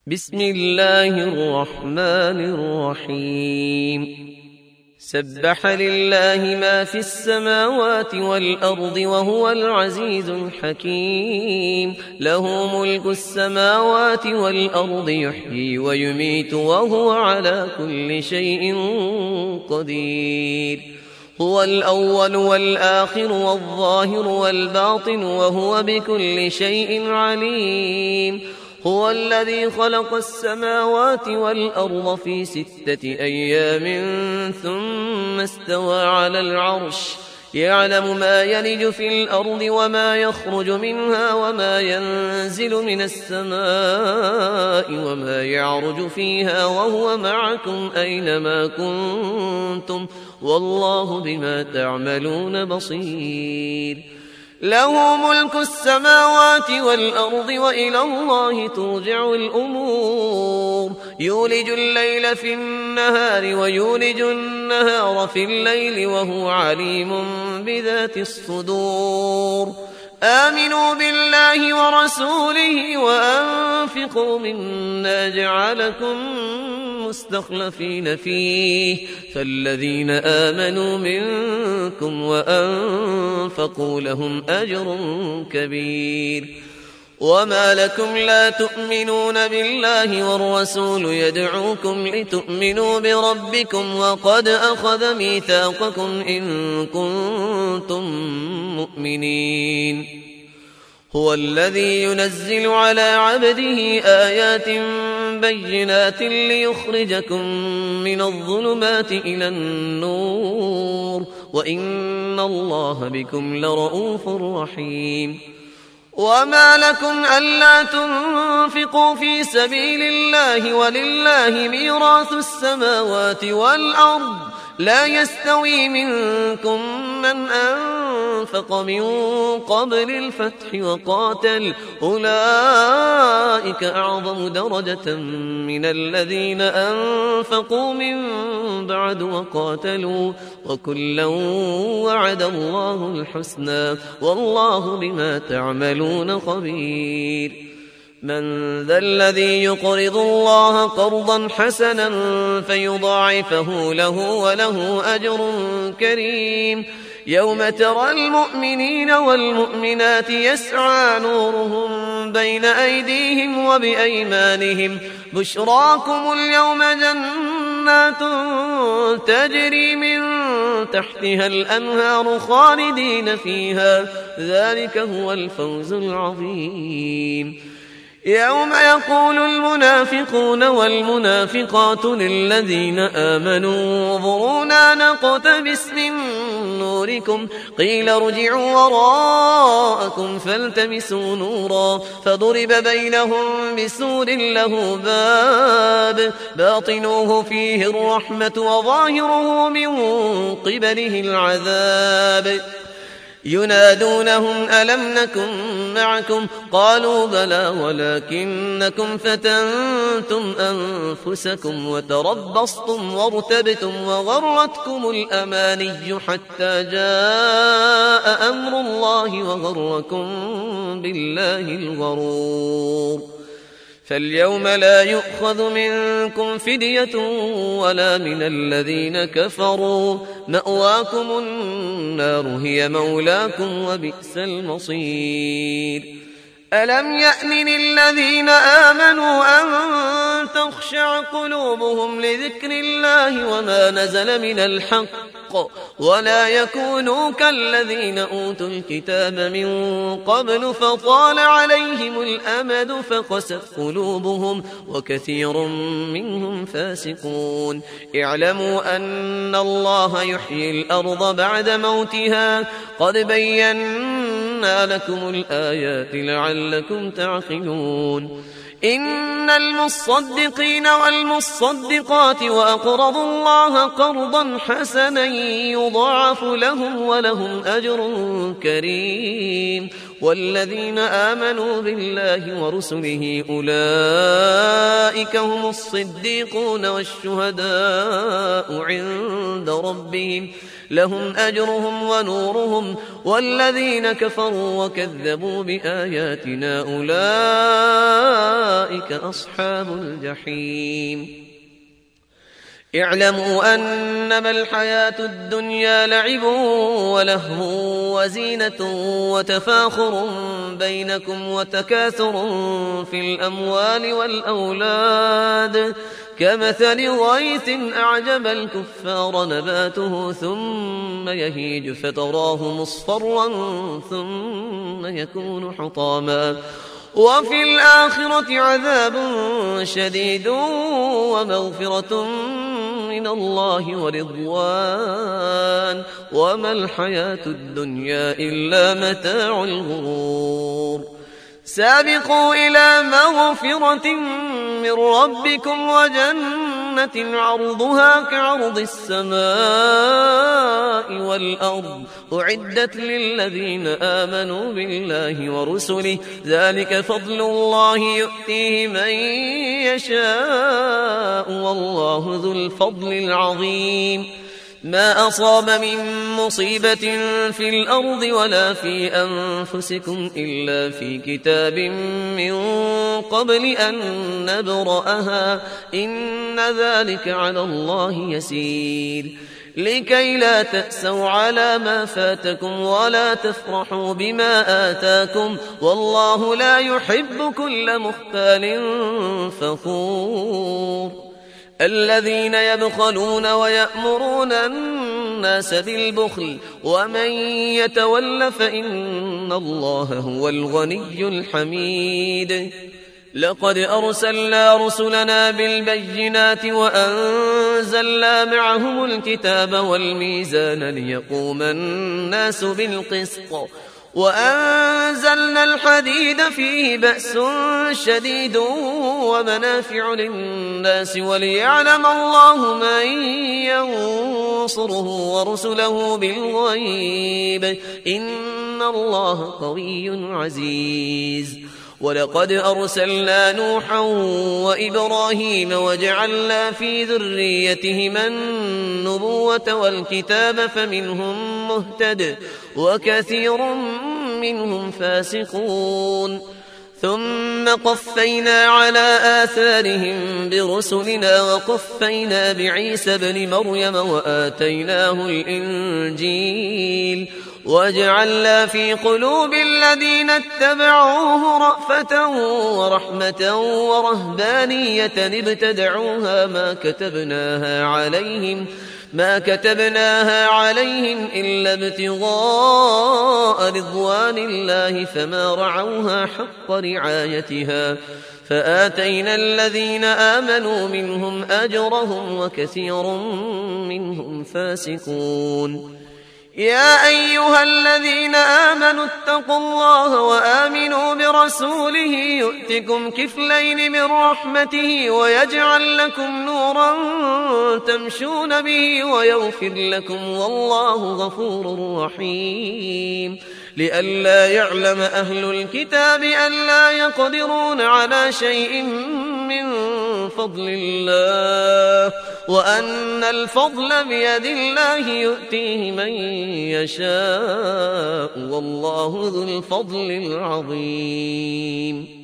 بسم الله الرحمن الرحيم سبح لله ما في السماوات والأرض وهو العزيز الحكيم له ملك السماوات والأرض يحيي ويميت وهو على كل شيء قدير هو الأول والآخر والظاهر والباطن وهو بكل شيء عليم هو الذي خلق السماوات والأرض في 6 أيام ثم استوى على العرش يعلم ما يلج في الأرض وما يخرج منها وما ينزل من السماء وما يعرج فيها وهو معكم أينما كنتم والله بما تعملون بصير له ملك السماوات والأرض وإلى الله ترجع الأمور يولج الليل في النهار ويولج النهار في الليل وهو عليم بذات الصدور آمنوا بالله ورسوله وأنفقوا مما جعلكم مستخلفين فيه فالذين آمنوا منكم وأنفقوا لهم أجر كبير وما لكم لا تؤمنون بالله والرسول يدعوكم لتؤمنوا بربكم وقد أخذ ميثاقكم إن كنتم مؤمنين هو الذي ينزل على عبده آيات بينات ليخرجكم من الظلمات إلى النور وإن الله بكم لرؤوف رحيم وما لكم ألا تنفقوا في سبيل الله ولله ميراث السماوات والأرض لا يستوي منكم من أنفق من قبل الفتح وقاتل أولئك أعظم درجة من الذين أنفقوا من بعد وقاتلوا وكلا وعد الله الحسنى والله بما تعملون خبير من ذا الذي يقرض الله قرضا حسنا فيضاعفه له وله أجر كريم يوم ترى المؤمنين والمؤمنات يسعى نورهم بين أيديهم وبأيمانهم بشراكم اليوم جنات تجري من تحتها الأنهار خالدين فيها ذلك هو الفوز العظيم يوم يقول المنافقون والمنافقات للذين آمنوا انظرونا نقتبس من نوركم قيل ارجعوا وراءكم فالتمسوا نورا فضرب بينهم بسور له باب باطنوه فيه الرحمة وظاهره من قبله العذاب ينادونهم ألم نكن معكم قالوا بلى ولكنكم فتنتم أنفسكم وتربصتم وارتبتم وغرتكم الأماني حتى جاء أمر الله وغركم بالله الغرور فاليوم لا يؤخذ منكم فدية ولا من الذين كفروا مأواكم النار هي مولاكم وبئس المصير ألم يأن للذين آمنوا أن تخشع قلوبهم لذكر الله وما نزل من الحق ولا يكونوا كالذين أوتوا الكتاب من قبل فطال عليهم الأمد فقست قلوبهم وكثير منهم فاسقون اعلموا أن الله يحيي الأرض بعد موتها قد بينا لكم الآيات لعلكم تعقلون إن المصدقين والمصدقات وأقرضوا الله قرضا حسنا يضاعف لهم ولهم أجر كريم والذين آمنوا بالله ورسله أولئك أولئك هم الصديقون والشهداء عند ربهم لهم أجرهم ونورهم والذين كفروا وكذبوا بآياتنا أولئك أصحاب الجحيم اعلموا أنما الحياة الدنيا لعب ولهو وزينة وتفاخر بينكم وتكاثر في الأموال والأولاد كمثل غيث أعجب الكفار نباته ثم يهيج فتراه مصفرا ثم يكون حطاما وفي الآخرة عذاب شديد ومغفرة من الله ورضوان وما الحياة الدنيا إلا متاع الغرور سابقوا إلى مغفرة من ربكم وجنة عرضها كعرض السماء والأرض أعدت للذين آمنوا بالله ورسله ذلك فضل الله يؤتيه من يشاء والله ذو الفضل العظيم ما أصاب من مصيبة في الأرض ولا في أنفسكم إلا في كتاب من قبل أن نبرأها إن ذلك على الله يسير لكي لا تأسوا على ما فاتكم ولا تفرحوا بما آتاكم والله لا يحب كل مختال فخور الذين يبخلون ويأمرون الناس بالبخل ومن يتول فإن الله هو الغني الحميد لقد أرسلنا رسلنا بالبينات وأنزلنا معهم الكتاب والميزان ليقوم الناس بالقسط وأنزلنا الحديد فيه بأس شديد ومنافع للناس وليعلم الله من ينصره ورسله بالغيب إن الله قوي عزيز ولقد أرسلنا نوحا وإبراهيم وجعلنا في ذريتهما النبوة والكتاب فمنهم مهتد وكثير منهم فاسقون ثم قفينا على آثارهم برسلنا وقفينا بعيسى بن مريم وآتيناه الإنجيل وجعلنا في قلوب الذين اتبعوه رأفة ورحمة ورهبانية ابتدعوها ما كتبناها عليهم إلا ابتغاء رضوان الله فما رعوها حق رعايتها فآتينا الذين آمنوا منهم أجرهم وكثير منهم فاسقون يا أيها الذين آمنوا اتقوا الله وآمنوا برسوله يؤتكم كفلين من رحمته ويجعل لكم نورا تمشون به ويغفر لكم والله غفور رحيم لئلا يعلم أهل الكتاب ألا يقدرون على شيء من فضل الله وأن الفضل بيد الله يؤتيه من يشاء والله ذو الفضل العظيم